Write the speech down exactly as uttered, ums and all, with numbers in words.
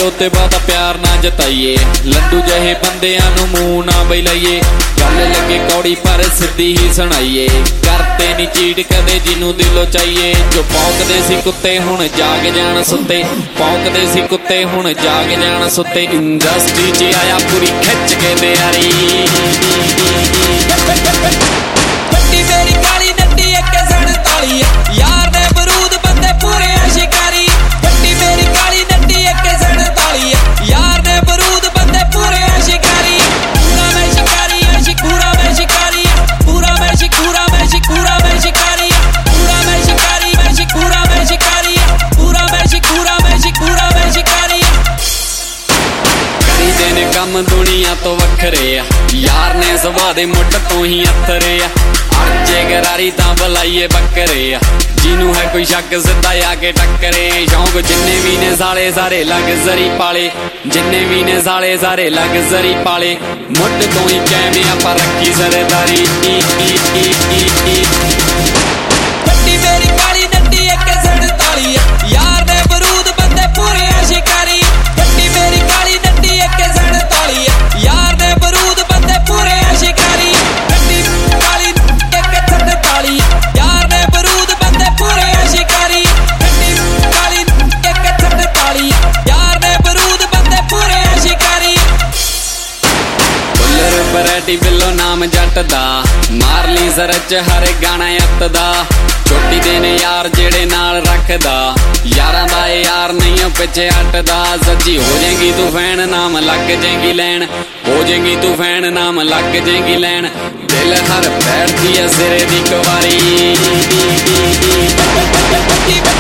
उत्ते बहुता प्यार ना जताइए, लड्डू जहे बंदियां नूं मूंह ना बई लाइए। गल लगे कौड़ी पर सीधी ही सुनाइए, करते नी चीट कदे जिन्नू दिलों चाहिए। जो भौंकदे सी कुत्ते हुण जाग जाण सुत्ते, भौंकदे सी कुत्ते हुण जाग जाण सुत्ते। इंडस्ट्री च आया पूरी खिच के तैयारी, गड्डी मेरी काली नड्डी एक सड़ताली यार दे बरूद बंदे पूरे शिकारी। गड्डी मेरी काली नड्डी एक सड़ताली यार दे बरूद बंदे पूरे शिकारी। पूरा मैं शिकारी शिकूरा मैं शिकारी, पूरा मैं शिकूरा मैं शिकूरा मैं शिकारी, पूरा मैं शिकारी मैं शिकूरा मैं शिकारी, पूरा मैं शिकूरा मैं शिकूरा मैं शिकारी। करीदे ने कम दुनिया तो वखरे आ, यार ने सुभाऽ दे मुੱਢ तो ही अथरे आ। अड़जे गरारी तां बुलाइए बकरे आ, जिन्नू है कोई शक सिद्धा आके टक्करे। शौक जिन्ने भी ने साले सारे लग्जरी पाले, जिन्ने भी ने साले सारे लग्जरी पाले। मुੱਢ तो ही कैमे आपां रखी सरदारी। गड्डी मेरी काली नड्डी एक सड़ताली यार दे बरूद बंदे पूरे शिकारी। गड्डी मेरी काली नड्डी एक सड़ताली यार दे बरूद बंदे पूरे शिकारी। गड्डी काली एक सड़ताली यार दे बरूद बंदे पूरे शिकारी। गड्डी काली एक सड़ताली यार दे बरूद बंदे पूरे शिकारी। बुल्लर वैरायटी बिल्लो नाम जट दा, मार ली सरच हर गाना अत दा। छोटी दे ने यार जेड़े नाल रखदा, यारां दा यार नहीं पिछे हटदा। सच्ची हो जाएगी तू फैन नाम लग जाएगी लैन, हो जाएगी तू फैन नाम लग जाएगी लैन। दिल हर बैठदी है सिरे दी कवारी।